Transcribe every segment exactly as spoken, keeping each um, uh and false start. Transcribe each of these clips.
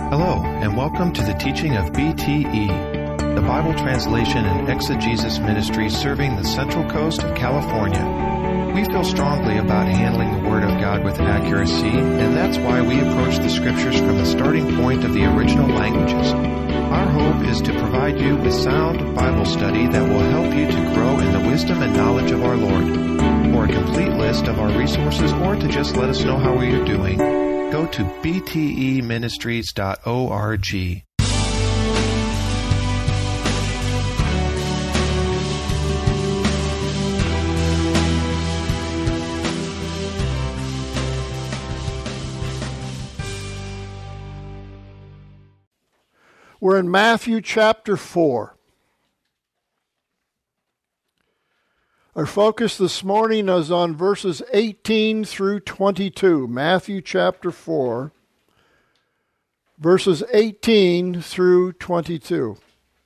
Hello, and welcome to the teaching of B T E, the Bible Translation and Exegesis Ministry serving the Central Coast of California. We feel strongly about handling the Word of God with accuracy, and that's why we approach the Scriptures from the starting point of the original languages. Our hope is to provide you with sound Bible study that will help you to grow in the wisdom and knowledge of our Lord. For a complete list of our resources or to just let us know how we are doing, go to b t e ministries dot org. We're in Matthew chapter four. Our focus this morning is on verses eighteen through twenty-two. Matthew chapter four, verses eighteen through twenty-two.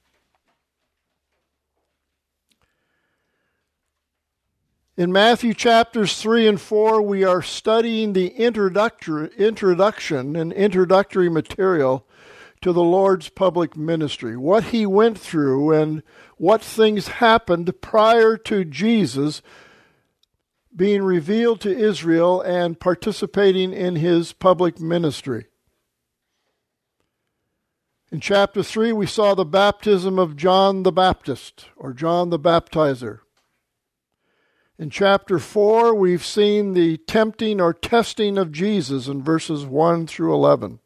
In Matthew chapters three and four, we are studying the introductory, introduction and introductory material to the Lord's public ministry, what he went through and what things happened prior to Jesus being revealed to Israel and participating in his public ministry. In chapter three, we saw the baptism of John the Baptist, or John the Baptizer. In chapter four, we've seen the tempting or testing of Jesus in verses one through eleven.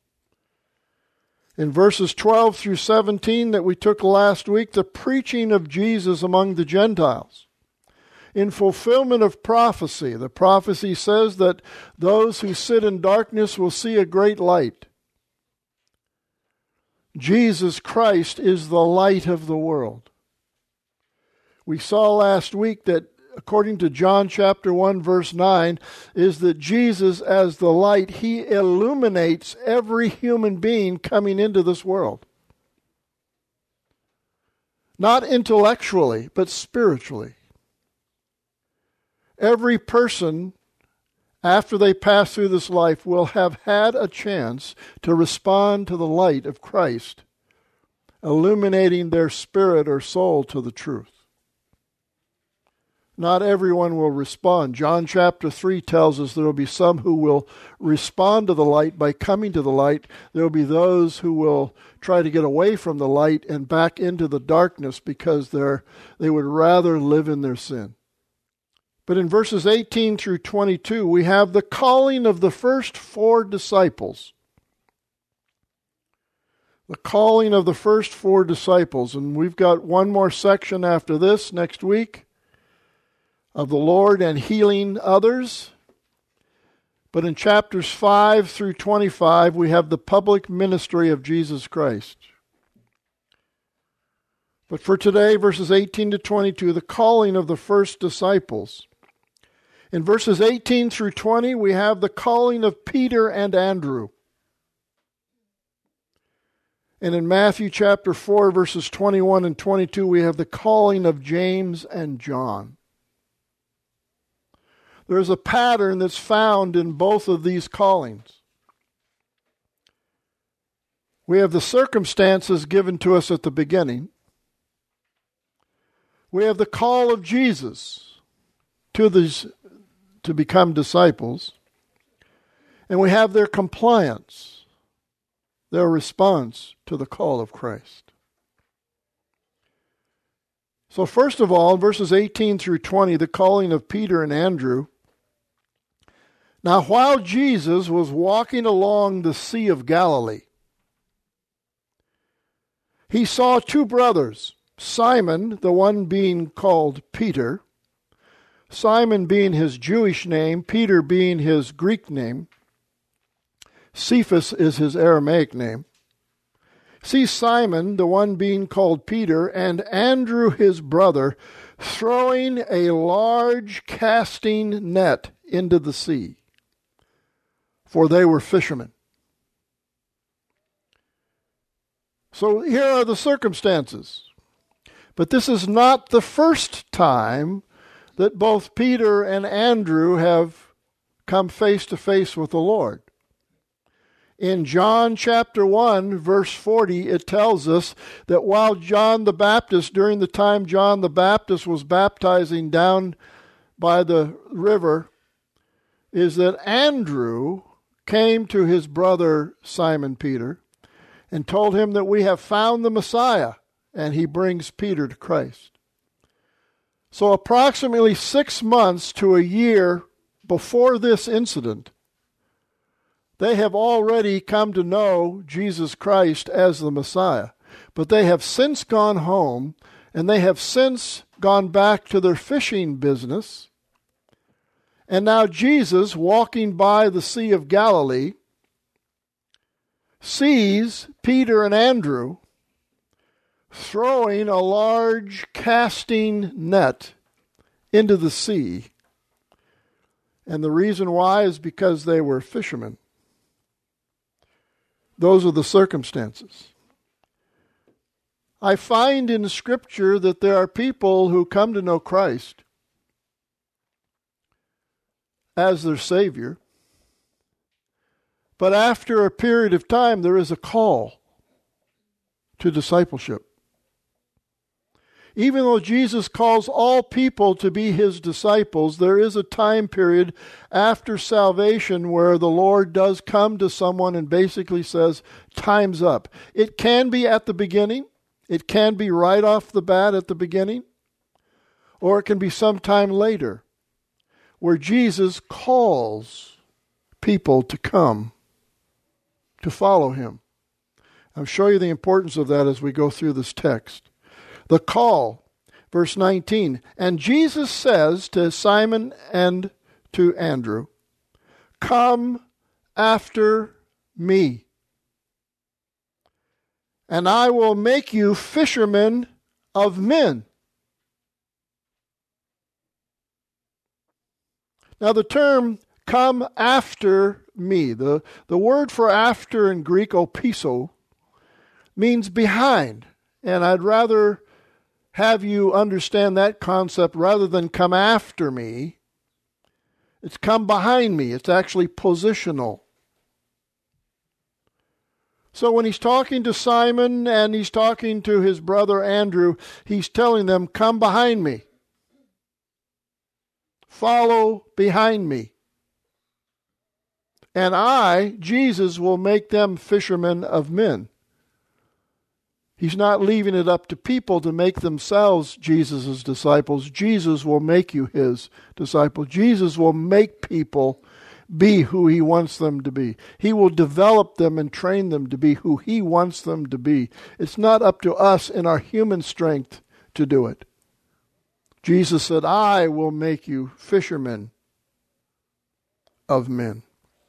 In verses twelve through seventeen that we took last week, the preaching of Jesus among the Gentiles. In fulfillment of prophecy, the prophecy says that those who sit in darkness will see a great light. Jesus Christ is the light of the world. We saw last week that according to John chapter one, verse nine, is that Jesus as the light, he illuminates every human being coming into this world. Not intellectually, but spiritually. Every person, after they pass through this life, will have had a chance to respond to the light of Christ, illuminating their spirit or soul to the truth. Not everyone will respond. John chapter three tells us there will be some who will respond to the light by coming to the light. There will be those who will try to get away from the light and back into the darkness because they're, they would rather live in their sin. But in verses eighteen through twenty-two, we have the calling of the first four disciples. The calling of the first four disciples. And we've got one more section after this next week of the Lord and healing others. But in chapters five through twenty-five, we have the public ministry of Jesus Christ. But for today, verses eighteen to twenty-two, the calling of the first disciples. In verses eighteen through twenty, we have the calling of Peter and Andrew. And in Matthew chapter four, verses twenty-one and twenty-two, we have the calling of James and John. There's a pattern that's found in both of these callings. We have the circumstances given to us at the beginning. We have the call of Jesus to these to become disciples. And we have their compliance, their response to the call of Christ. So first of all, in verses eighteen through twenty, the calling of Peter and Andrew. Now, while Jesus was walking along the Sea of Galilee, he saw two brothers, Simon, the one being called Peter, Simon being his Jewish name, Peter being his Greek name, Cephas is his Aramaic name. See Simon, the one being called Peter, and Andrew his brother, throwing a large casting net into the sea, for they were fishermen. So here are the circumstances. But this is not the first time that both Peter and Andrew have come face to face with the Lord. In John chapter one, verse forty, it tells us that while John the Baptist, during the time John the Baptist was baptizing down by the river, is that Andrew came to his brother Simon Peter and told him that we have found the Messiah, and he brings Peter to Christ. So approximately six months to a year before this incident, they have already come to know Jesus Christ as the Messiah. But they have since gone home, and they have since gone back to their fishing business. And now Jesus, walking by the Sea of Galilee, sees Peter and Andrew throwing a large casting net into the sea. And the reason why is because they were fishermen. Those are the circumstances. I find in Scripture that there are people who come to know Christ as their Savior, but after a period of time there is a call to discipleship. Even though Jesus calls all people to be his disciples, there is a time period after salvation where the Lord does come to someone and basically says, time's up. It can be at the beginning. It can be right off the bat at the beginning. Or it can be sometime later where Jesus calls people to come to follow him. I'll show you the importance of that as we go through this text. The call, verse nineteen, and Jesus says to Simon and to Andrew, come after me, and I will make you fishermen of men. Now the term come after me, the, the word for after in Greek, opiso, means behind. And I'd rather have you understand that concept rather than come after me. It's come behind me. It's actually positional. So when he's talking to Simon and he's talking to his brother Andrew, he's telling them, come behind me. Follow behind me. And I, Jesus, will make them fishermen of men. He's not leaving it up to people to make themselves Jesus' disciples. Jesus will make you his disciple. Jesus will make people be who he wants them to be. He will develop them and train them to be who he wants them to be. It's not up to us in our human strength to do it. Jesus said, I will make you fishermen of men.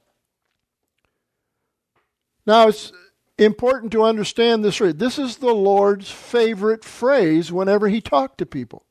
Now, it's important to understand this. This is the Lord's favorite phrase whenever he talked to people.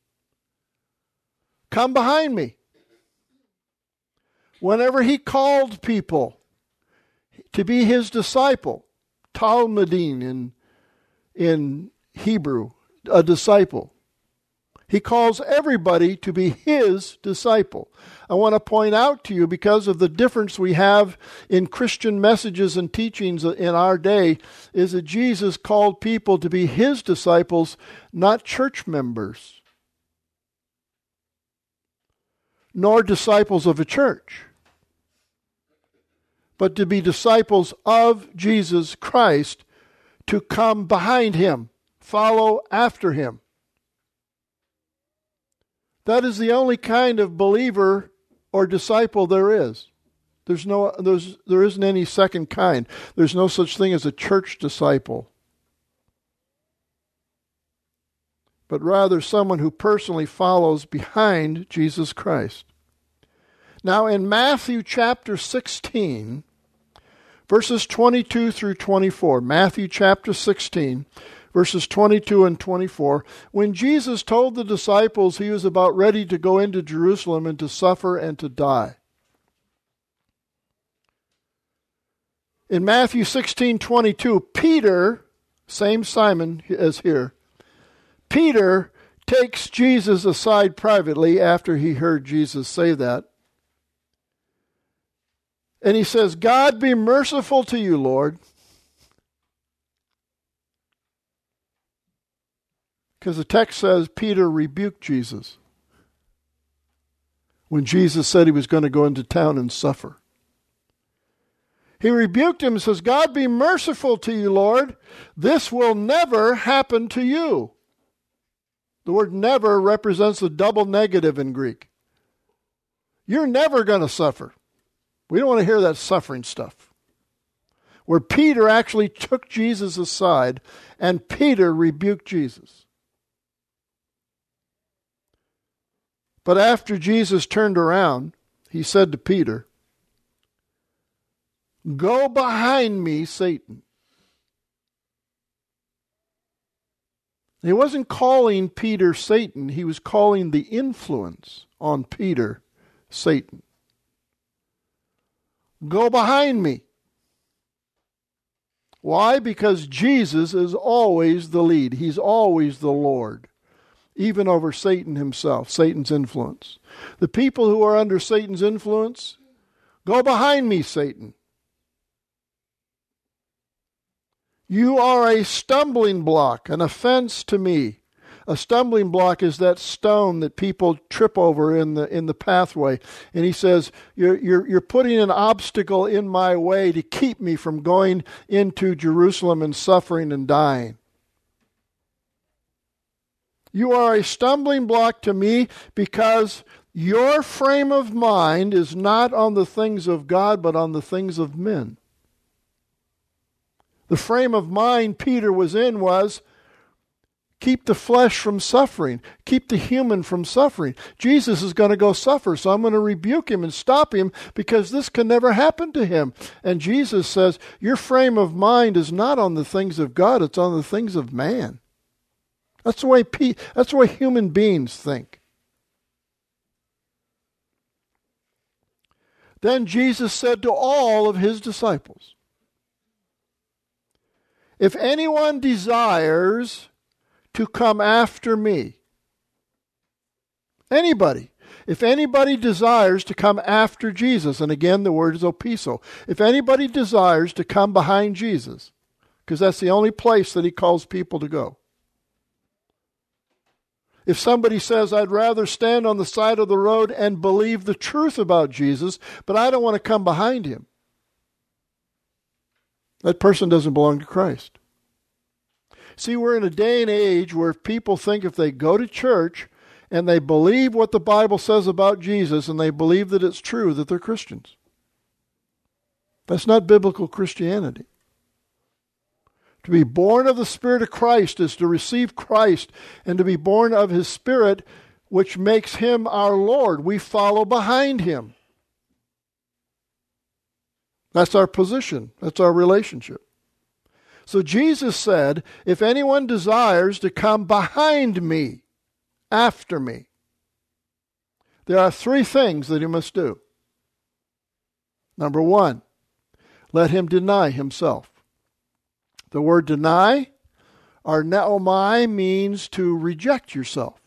Come behind me. Whenever he called people to be his disciple, talmidim in, in Hebrew, a disciple. He calls everybody to be his disciple. I want to point out to you, because of the difference we have in Christian messages and teachings in our day, is that Jesus called people to be his disciples, not church members, nor disciples of a church, but to be disciples of Jesus Christ, to come behind him, follow after him. That is the only kind of believer or disciple there is. There's no, there's, there isn't any second kind. There's no such thing as a church disciple, but rather someone who personally follows behind Jesus Christ. Now in Matthew chapter sixteen, verses twenty-two through twenty-four, Matthew chapter sixteen, verses twenty-two and twenty-four, when Jesus told the disciples he was about ready to go into Jerusalem and to suffer and to die. In Matthew sixteen twenty-two, Peter, same Simon as here, Peter takes Jesus aside privately after he heard Jesus say that. And he says, God be merciful to you, Lord. Because the text says Peter rebuked Jesus when Jesus said he was going to go into town and suffer. He rebuked him and says, God be merciful to you, Lord. This will never happen to you. The word never represents a double negative in Greek. You're never going to suffer. We don't want to hear that suffering stuff. Where Peter actually took Jesus aside and Peter rebuked Jesus. But after Jesus turned around, he said to Peter, go behind me, Satan. He wasn't calling Peter Satan. He was calling the influence on Peter Satan. Go behind me. Why? Because Jesus is always the lead. He's always the Lord. Even over Satan himself, Satan's influence. The people who are under Satan's influence, go behind me, Satan. You are a stumbling block, an offense to me. A stumbling block is that stone that people trip over in the in the pathway. And he says, you're, you're, you're putting an obstacle in my way to keep me from going into Jerusalem and suffering and dying. You are a stumbling block to me because your frame of mind is not on the things of God, but on the things of men. The frame of mind Peter was in was, keep the flesh from suffering. Keep the human from suffering. Jesus is going to go suffer, so I'm going to rebuke him and stop him because this can never happen to him. And Jesus says, your frame of mind is not on the things of God, it's on the things of man. That's the way pe- that's the way human beings think. Then Jesus said to all of his disciples, if anyone desires to come after me, anybody, if anybody desires to come after Jesus, and again the word is opiso, if anybody desires to come behind Jesus, because that's the only place that he calls people to go. If somebody says, I'd rather stand on the side of the road and believe the truth about Jesus, but I don't want to come behind him, that person doesn't belong to Christ. See, we're in a day and age where people think if they go to church and they believe what the Bible says about Jesus and they believe that it's true, that they're Christians. That's not biblical Christianity. To be born of the Spirit of Christ is to receive Christ and to be born of his Spirit, which makes him our Lord. We follow behind him. That's our position. That's our relationship. So Jesus said, if anyone desires to come behind me, after me, there are three things that he must do. Number one, let him deny himself. The word deny, or neomai, means to reject yourself.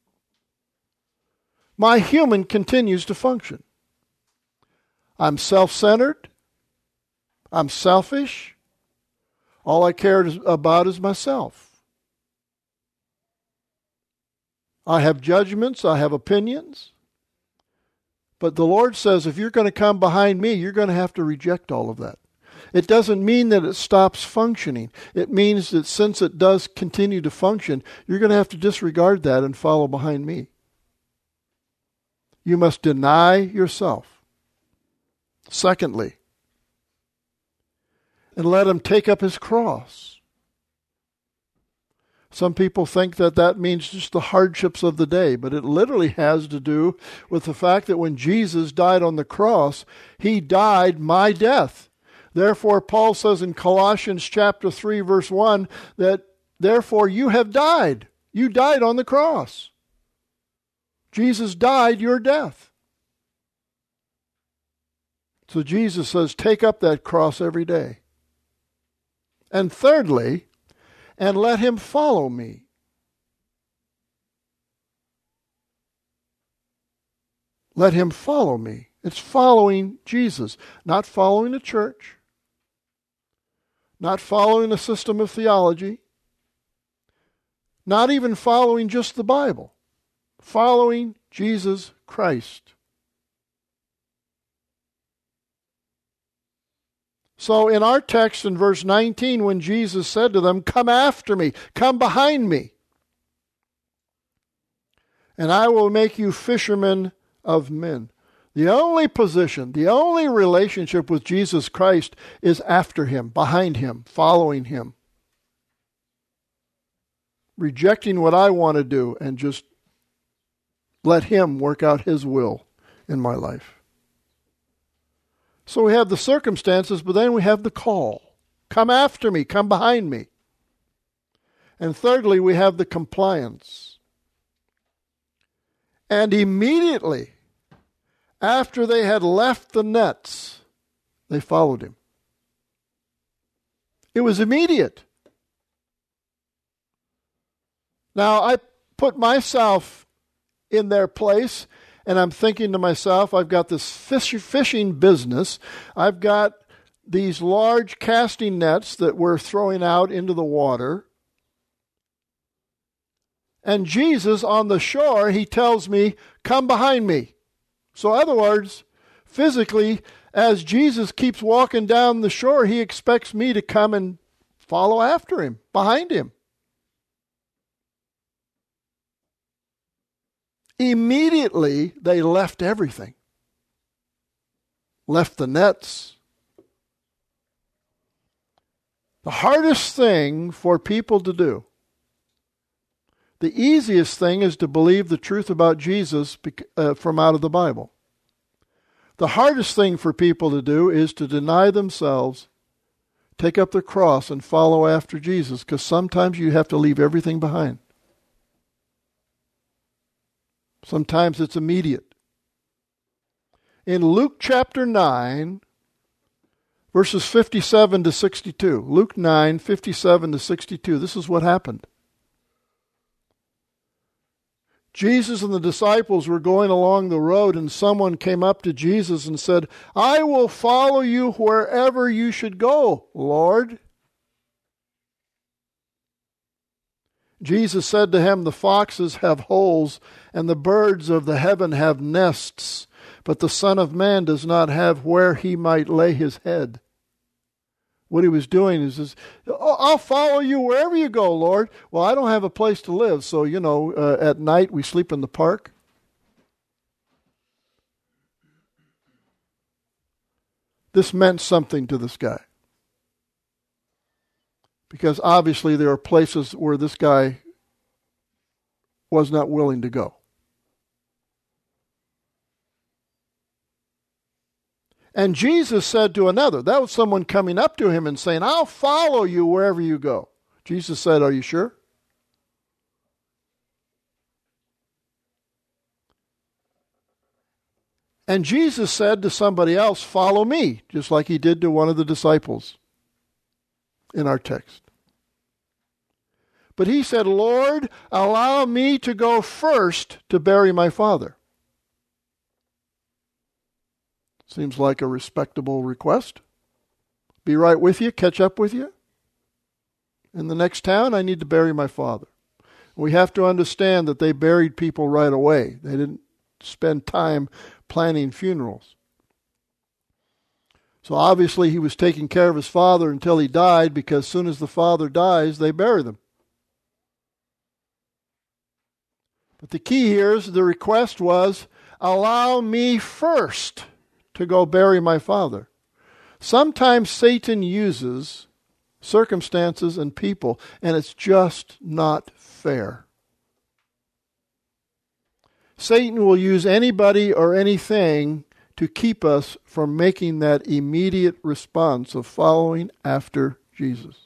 My human continues to function. I'm self-centered. I'm selfish. All I care about is myself. I have judgments. I have opinions. But the Lord says, if you're going to come behind me, you're going to have to reject all of that. It doesn't mean that it stops functioning. It means that since it does continue to function, you're going to have to disregard that and follow behind me. You must deny yourself. Secondly, and let him take up his cross. Some people think that that means just the hardships of the day, but it literally has to do with the fact that when Jesus died on the cross, he died my death. Therefore, Paul says in Colossians chapter three, verse one, that therefore you have died. You died on the cross. Jesus died your death. So Jesus says, take up that cross every day. And thirdly, and let him follow me. Let him follow me. It's following Jesus, not following a church, not following a system of theology, not even following just the Bible, following Jesus Christ. So in our text in verse nineteen, when Jesus said to them, "Come after me, come behind me, and I will make you fishermen of men." The only position, the only relationship with Jesus Christ is after him, behind him, following him. Rejecting what I want to do and just let him work out his will in my life. So we have the circumstances, but then we have the call. Come after me, come behind me. And thirdly, we have the compliance. And immediately after they had left the nets, they followed him. It was immediate. Now, I put myself in their place, and I'm thinking to myself, I've got this fish, fishing business. I've got these large casting nets that we're throwing out into the water. And Jesus on the shore, he tells me, "Come behind me." So in other words, physically, as Jesus keeps walking down the shore, he expects me to come and follow after him, behind him. Immediately, they left everything. Left the nets. The hardest thing for people to do, the easiest thing is to believe the truth about Jesus uh, from out of the Bible. The hardest thing for people to do is to deny themselves, take up their cross, and follow after Jesus, because sometimes you have to leave everything behind. Sometimes it's immediate. In Luke chapter nine, verses fifty-seven to sixty-two, Luke nine, fifty-seven to sixty-two, this is what happened. Jesus and the disciples were going along the road, and someone came up to Jesus and said, "I will follow you wherever you should go, Lord." Jesus said to him, "The foxes have holes, and the birds of the heaven have nests, but the Son of Man does not have where he might lay his head." What he was doing is, is oh, "I'll follow you wherever you go, Lord." Well, I don't have a place to live, so, you know, uh, at night we sleep in the park. This meant something to this guy. Because obviously there are places where this guy was not willing to go. And Jesus said to another, that was someone coming up to him and saying, "I'll follow you wherever you go." Jesus said, "Are you sure?" And Jesus said to somebody else, "Follow me," just like he did to one of the disciples in our text. But he said, "Lord, allow me to go first to bury my father." Seems like a respectable request. Be right with you, catch up with you. In the next town, I need to bury my father. We have to understand that they buried people right away. They didn't spend time planning funerals. So obviously he was taking care of his father until he died, because as soon as the father dies, they bury them. But the key here is the request was, "Allow me first to go bury my father." Sometimes Satan uses circumstances and people, and it's just not fair. Satan will use anybody or anything to keep us from making that immediate response of following after Jesus.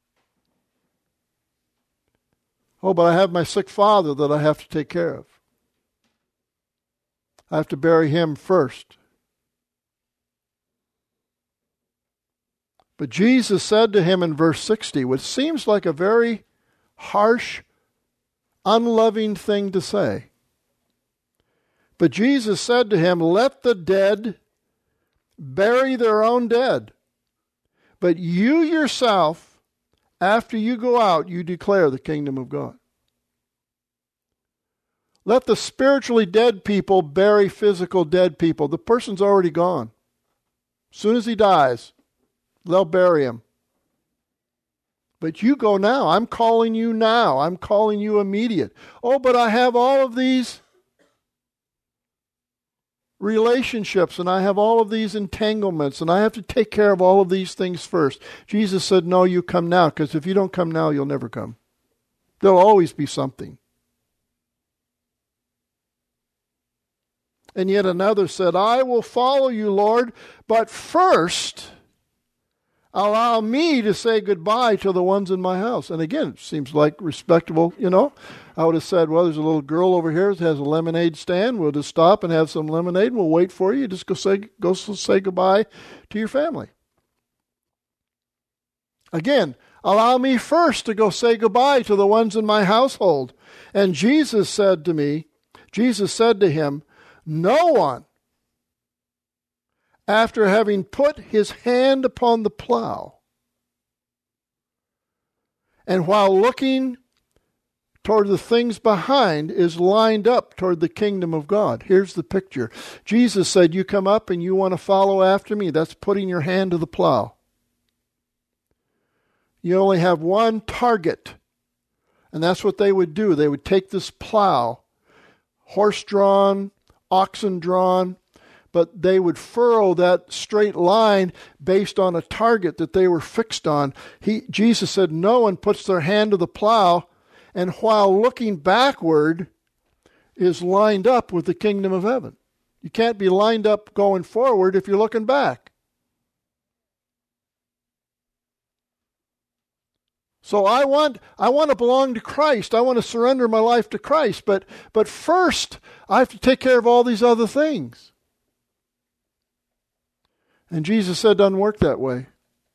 Oh, but I have my sick father that I have to take care of. I have to bury him first. But Jesus said to him in verse sixty, which seems like a very harsh, unloving thing to say. But Jesus said to him, let the dead bury their own dead. But you yourself, after you go out, you declare the kingdom of God. Let the spiritually dead people bury physical dead people. The person's already gone. As soon as he dies, they'll bury him. But you go now. I'm calling you now. I'm calling you immediate. Oh, but I have all of these relationships, and I have all of these entanglements, and I have to take care of all of these things first. Jesus said, no, you come now, because if you don't come now, you'll never come. There'll always be something. And yet another said, I will follow you, Lord, but first allow me to say goodbye to the ones in my house. And again, it seems like respectable, you know. I would have said, well, there's a little girl over here that has a lemonade stand. We'll just stop and have some lemonade, and we'll wait for you. Just go say, go say goodbye to your family. Again, allow me first to go say goodbye to the ones in my household. And Jesus said to me, Jesus said to him, no one, after having put his hand upon the plow, and while looking toward the things behind, is lined up toward the kingdom of God. Here's the picture. Jesus said, you come up and you want to follow after me. That's putting your hand to the plow. You only have one target. And that's what they would do. They would take this plow, horse-drawn, oxen-drawn, but they would furrow that straight line based on a target that they were fixed on. He, Jesus said, no one puts their hand to the plow, and while looking backward, is lined up with the kingdom of heaven. You can't be lined up going forward if you're looking back. So I want I want to belong to Christ. I want to surrender my life to Christ. But but first, I have to take care of all these other things. And Jesus said, it doesn't work that way.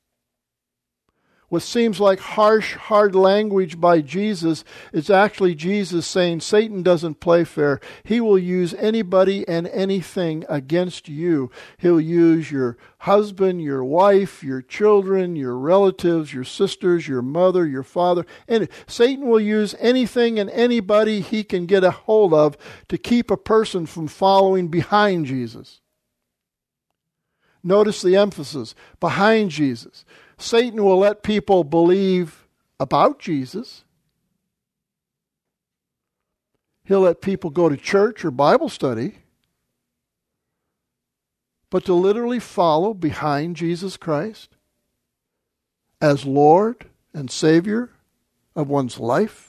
What seems like harsh, hard language by Jesus is actually Jesus saying Satan doesn't play fair. He will use anybody and anything against you. He'll use your husband, your wife, your children, your relatives, your sisters, your mother, your father. And Satan will use anything and anybody he can get a hold of to keep a person from following behind Jesus. Notice the emphasis, behind Jesus. Satan will let people believe about Jesus. He'll let people go to church or Bible study. But to literally follow behind Jesus Christ as Lord and Savior of one's life,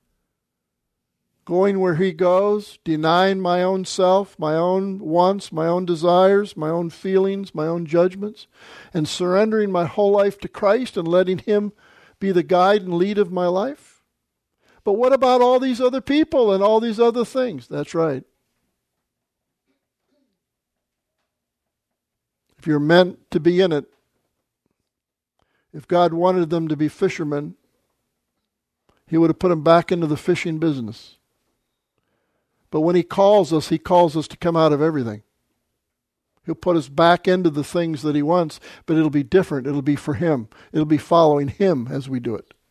going where He goes, denying my own self, my own wants, my own desires, my own feelings, my own judgments, and surrendering my whole life to Christ and letting Him be the guide and lead of my life. But what about all these other people and all these other things? That's right. If you're meant to be in it, if God wanted them to be fishermen, He would have put them back into the fishing business. But when He calls us, He calls us to come out of everything. He'll put us back into the things that He wants, but it'll be different. It'll be for Him. It'll be following Him as we do it.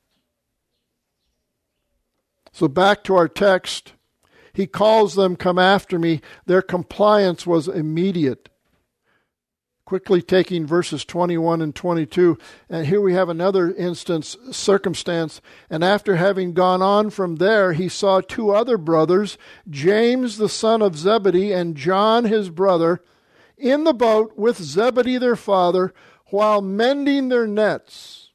So back to our text. He calls them, come after me. Their compliance was immediate. Quickly taking verses twenty-one and twenty-two, and here we have another instance, circumstance. And after having gone on from there, he saw two other brothers, James the son of Zebedee and John his brother, in the boat with Zebedee their father, while mending their nets.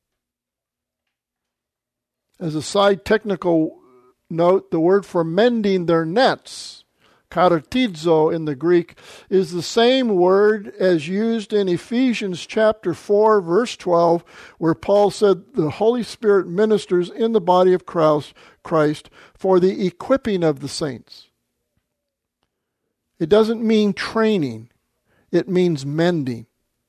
As a side technical note, the word for mending their nets, katartizo in the Greek, is the same word as used in Ephesians chapter four, verse twelve, where Paul said the Holy Spirit ministers in the body of Christ for the equipping of the saints. It doesn't mean training. It means mending.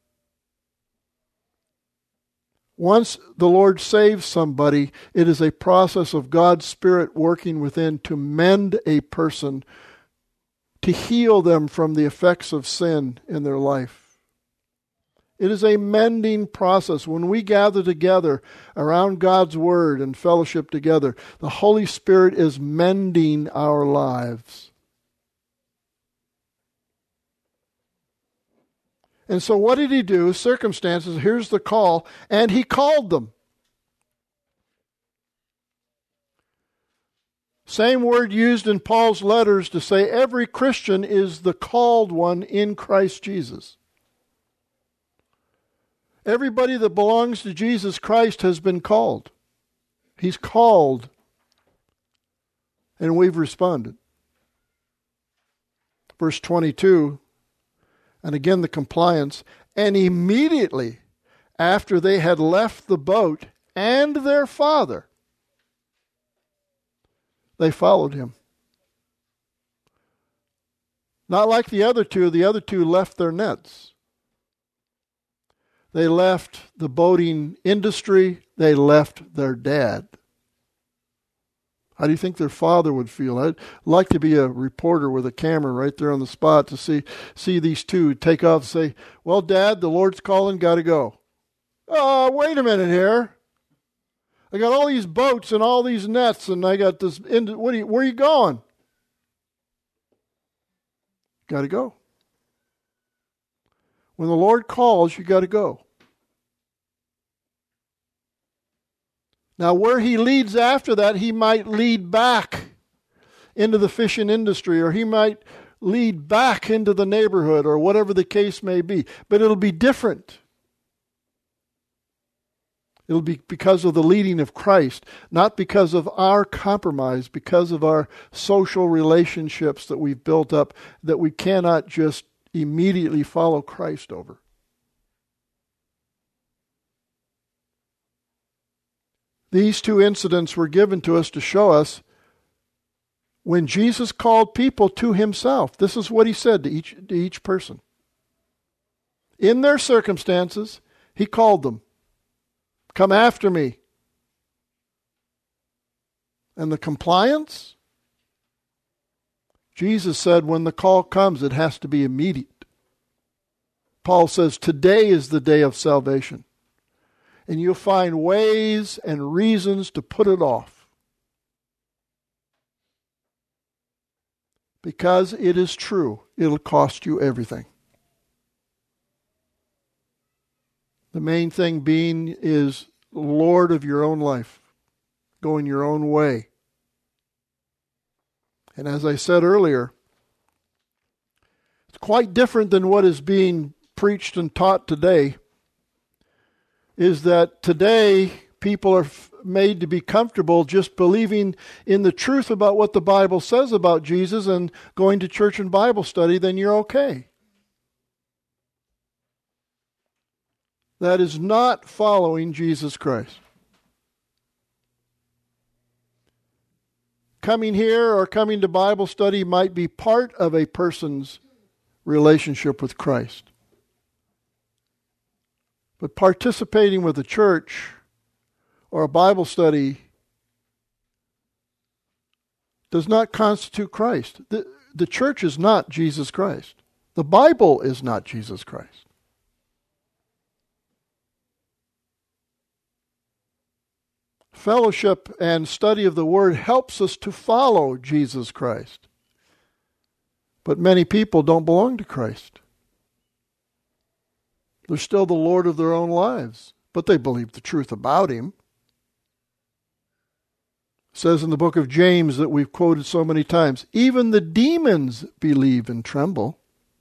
Once the Lord saves somebody, it is a process of God's Spirit working within to mend a person to heal them from the effects of sin in their life. It is a mending process. When we gather together around God's Word and fellowship together, the Holy Spirit is mending our lives. And so what did he do? Circumstances, here's the call, and he called them. Same word used in Paul's letters to say every Christian is the called one in Christ Jesus. Everybody that belongs to Jesus Christ has been called. He's called, and we've responded. Verse twenty-two, and again the compliance, and immediately after they had left the boat and their father, they followed him. Not like the other two. The other two left their nets. They left the boating industry. They left their dad. How do you think their father would feel? I'd like to be a reporter with a camera right there on the spot to see see these two take off and say, well, Dad, the Lord's calling, got to go. Oh, wait a minute here. I got all these boats and all these nets, and I got this. What are you, where are you going? Got to go. When the Lord calls, you got to go. Now, where he leads after that, he might lead back into the fishing industry, or he might lead back into the neighborhood, or whatever the case may be. But it'll be different. It'll be because of the leading of Christ, not because of our compromise, because of our social relationships that we've built up that we cannot just immediately follow Christ over. These two incidents were given to us to show us when Jesus called people to himself. This is what he said to each, to each person. In their circumstances, he called them. Come after me. And the compliance? Jesus said when the call comes, it has to be immediate. Paul says today is the day of salvation. And you'll find ways and reasons to put it off. Because it is true, it'll cost you everything. The main thing being is Lord of your own life, going your own way. And as I said earlier, it's quite different than what is being preached and taught today. Is that today people are made to be comfortable just believing in the truth about what the Bible says about Jesus and going to church and Bible study, then you're okay. That is not following Jesus Christ. Coming here or coming to Bible study might be part of a person's relationship with Christ. But participating with a church or a Bible study does not constitute Christ. The, the church is not Jesus Christ. The Bible is not Jesus Christ. Fellowship and study of the Word helps us to follow Jesus Christ. But many people don't belong to Christ. They're still the Lord of their own lives, but they believe the truth about Him. It says in the book of James that we've quoted so many times, even the demons believe and tremble.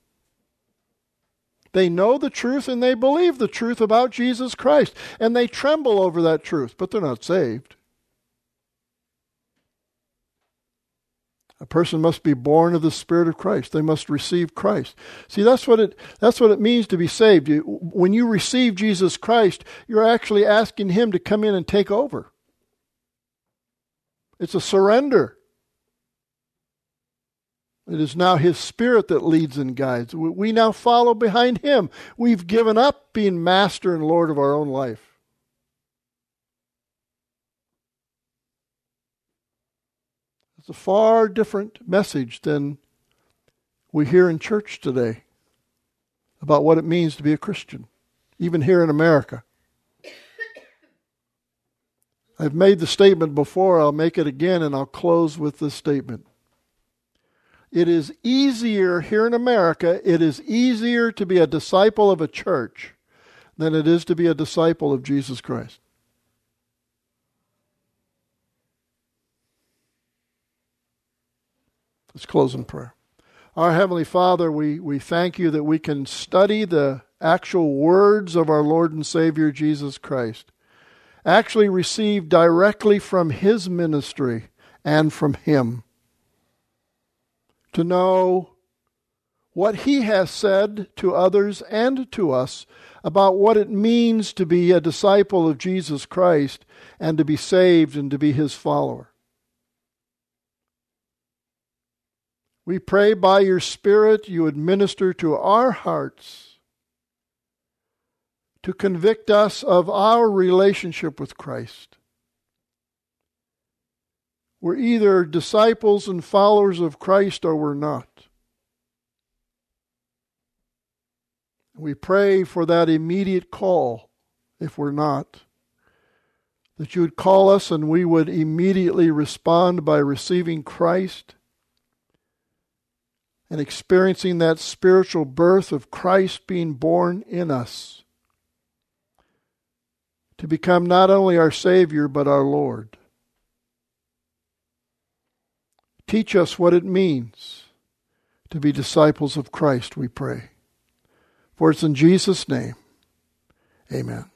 They know the truth and they believe the truth about Jesus Christ, and they tremble over that truth, but they're not saved. A person must be born of the Spirit of Christ. They must receive Christ. See, that's what it that's what it means to be saved. You, when you receive Jesus Christ, you're actually asking Him to come in and take over. It's a surrender. It is now His Spirit that leads and guides. We now follow behind Him. We've given up being master and Lord of our own life. It's a far different message than we hear in church today about what it means to be a Christian, even here in America. I've made the statement before, I'll make it again, and I'll close with this statement. It is easier here in America, it is easier to be a disciple of a church than it is to be a disciple of Jesus Christ. Let's close in prayer. Our Heavenly Father, we, we thank you that we can study the actual words of our Lord and Savior Jesus Christ, actually received directly from His ministry and from Him, to know what He has said to others and to us about what it means to be a disciple of Jesus Christ and to be saved and to be His follower. We pray by your Spirit you would minister to our hearts to convict us of our relationship with Christ. We're either disciples and followers of Christ or we're not. We pray for that immediate call, if we're not, that you would call us and we would immediately respond by receiving Christ and experiencing that spiritual birth of Christ being born in us, to become not only our Savior but our Lord. Teach us what it means to be disciples of Christ, we pray. For it's in Jesus' name, amen.